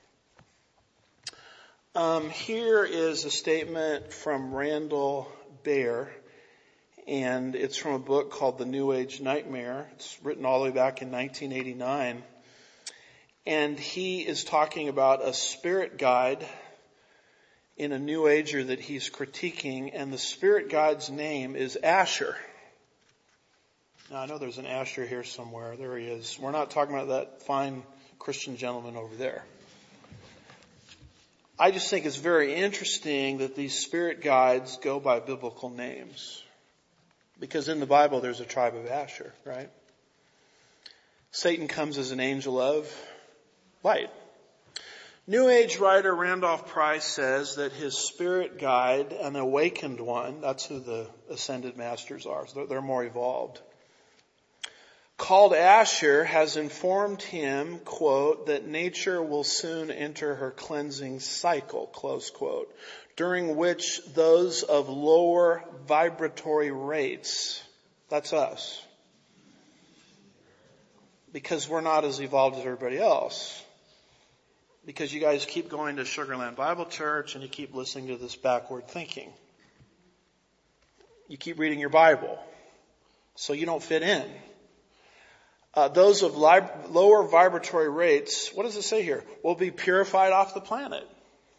Um, here is a statement from Randall Baer, and it's from a book called The New Age Nightmare. It's written all the way back in nineteen eighty-nine. And he is talking about a spirit guide in a New Ager that he's critiquing, and the spirit guide's name is Asher. Now, I know there's an Asher here somewhere. There he is. We're not talking about that fine Christian gentleman over there. I just think it's very interesting that these spirit guides go by biblical names. Because in the Bible, there's a tribe of Asher, right? Satan comes as an angel of light. New Age writer Randolph Price says that his spirit guide, an awakened one, that's who the ascended masters are. So they're more evolved. called Asher has informed him, quote, that nature will soon enter her cleansing cycle, close quote, during which those of lower vibratory rates, that's us, because we're not as evolved as everybody else, because you guys keep going to Sugarland Bible Church and you keep listening to this backward thinking. You keep reading your Bible, so you don't fit in. Uh, those of li- lower vibratory rates, what does it say here? Will be purified off the planet.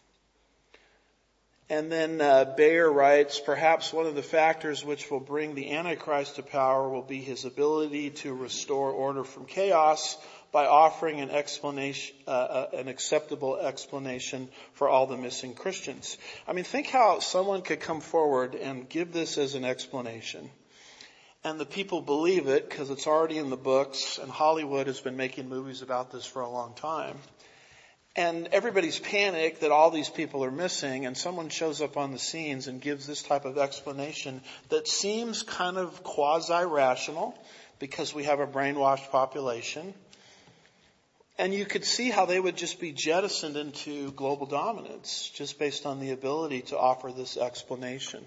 And then uh, Bayer writes, perhaps one of the factors which will bring the Antichrist to power will be his ability to restore order from chaos by offering an explanation, uh, uh, an acceptable explanation for all the missing Christians. I mean, think how someone could come forward and give this as an explanation. And the people believe it because it's already in the books, and Hollywood has been making movies about this for a long time. And everybody's panicked that all these people are missing, and someone shows up on the scenes and gives this type of explanation that seems kind of quasi-rational because we have a brainwashed population. And you could see how they would just be jettisoned into global dominance just based on the ability to offer this explanation.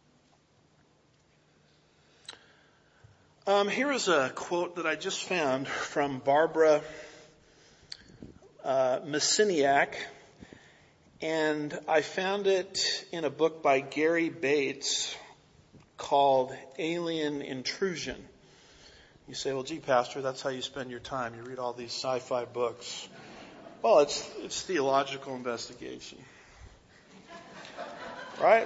Um, here is a quote that I just found from Barbara uh, Messiniak, and I found it in a book by Gary Bates called Alien Intrusion. You say, well, gee, Pastor, that's how you spend your time. You read all these sci-fi books. Well, it's it's theological investigation. Right?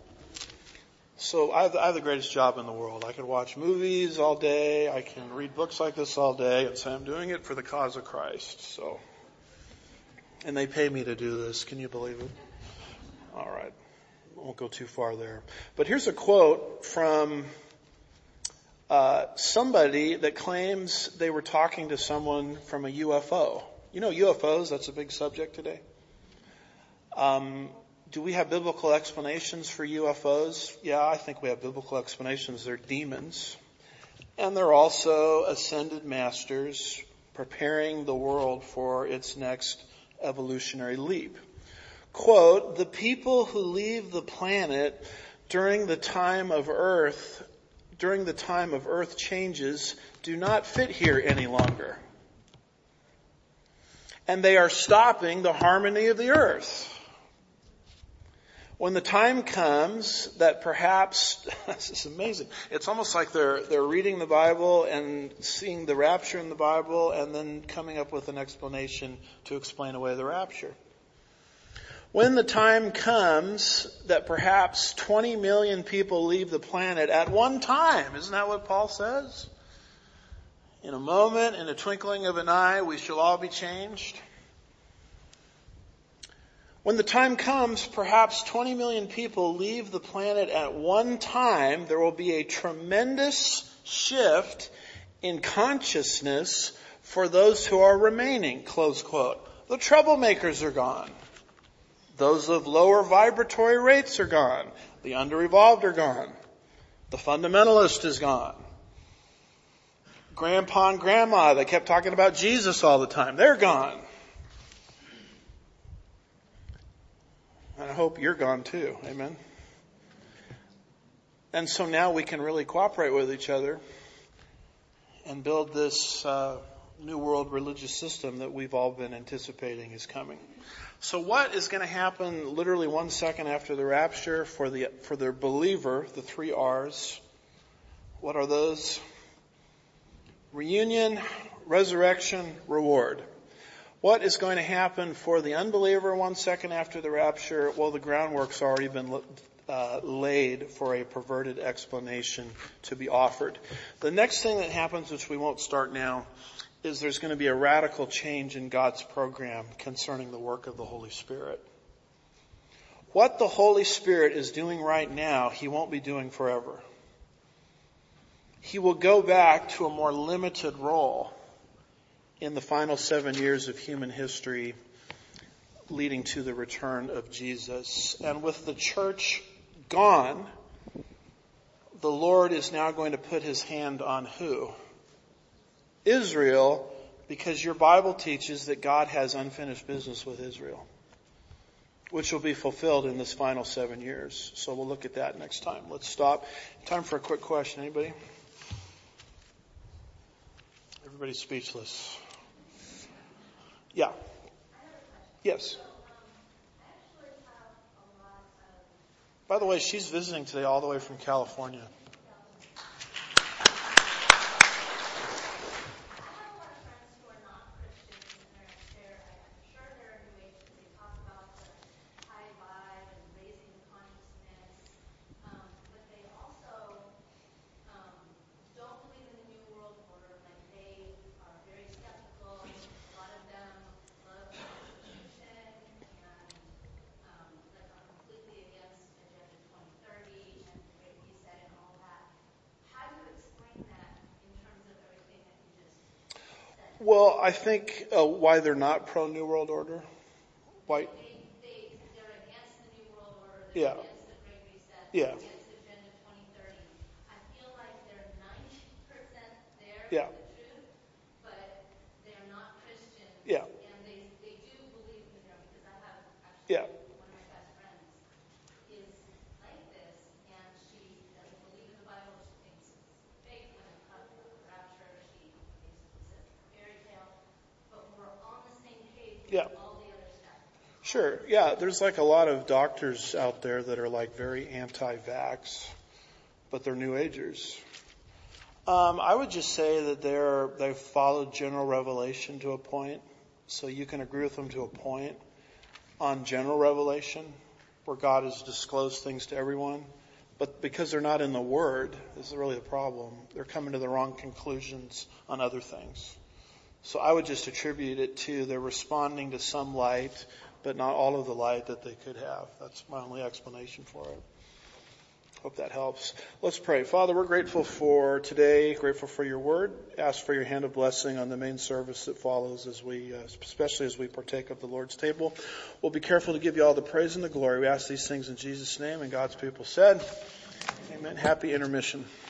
So I have, I have the greatest job in the world. I can watch movies all day. I can read books like this all day and say I'm doing it for the cause of Christ. So, and they pay me to do this. Can you believe it? All right. I won't go too far there. But here's a quote from uh, somebody that claims they were talking to someone from a U F O. You know U F Os, that's a big subject today. Um, Do we have biblical explanations for U F Os? Yeah, I think we have biblical explanations. They're demons. And they're also ascended masters preparing the world for its next evolutionary leap. Quote, the people who leave the planet during the time of Earth, during the time of Earth changes, do not fit here any longer. And they are stopping the harmony of the earth. When the time comes that perhaps, this is amazing, it's almost like they're they're reading the Bible and seeing the rapture in the Bible and then coming up with an explanation to explain away the rapture. When the time comes that perhaps twenty million people leave the planet at one time, isn't that what Paul says? In a moment, in a twinkling of an eye, we shall all be changed. When the time comes, perhaps twenty million people leave the planet at one time, there will be a tremendous shift in consciousness for those who are remaining, close quote. The troublemakers are gone. Those of lower vibratory rates are gone. The under-evolved are gone. The fundamentalist is gone. Grandpa and grandma that kept talking about Jesus all the time, they're gone. And I hope you're gone too. Amen. And so now we can really cooperate with each other and build this uh, new world religious system that we've all been anticipating is coming. So what is going to happen literally one second after the rapture for the for the believer, the three R's? What are those? Reunion, resurrection, reward. What is going to happen for the unbeliever one second after the rapture? Well, the groundwork's already been uh, laid for a perverted explanation to be offered. The next thing that happens, which we won't start now, is there's going to be a radical change in God's program concerning the work of the Holy Spirit. What the Holy Spirit is doing right now, He won't be doing forever. He will go back to a more limited role in the final seven years of human history leading to the return of Jesus. And with the church gone, the Lord is now going to put His hand on who? Israel because your Bible teaches that God has unfinished business with Israel, which will be fulfilled in this final seven years. So we'll look at that next time. Let's stop. Time for a quick question. Anybody? Everybody's speechless. Yeah. Yes. By the way, she's visiting today all the way from California. Well, I think uh, why they're not pro-New World Order. Why? They, they, they're against the New World Order. They're yeah. against the Great Reset. They're yeah. against Agenda twenty thirty. I feel like they're ninety percent there yeah. with the truth, but they're not Christians. Yeah. And they, they do believe, you know, because I have actually yeah. one of my best friends is like this, and she doesn't believe in the Bible. She thinks it's fake when it comes to the rapture. She basically says fairy tale, but we're on the same page with yeah. all the other stuff. Sure, yeah, there's like a lot of doctors out there that are like very anti-vax, but they're New Agers. Um, I would just say that they're, they've followed general revelation to a point, so you can agree with them to a point on general revelation, where God has disclosed things to everyone. But because they're not in the Word, this is really a problem. They're coming to the wrong conclusions on other things. So I would just attribute it to they're responding to some light, but not all of the light that they could have. That's my only explanation for it. Hope that helps. Let's pray. Father, we're grateful for today, grateful for your word. Ask for your hand of blessing on the main service that follows, as we, uh, especially as we partake of the Lord's table. We'll be careful to give you all the praise and the glory. We ask these things in Jesus' name, and God's people said, amen. Happy intermission.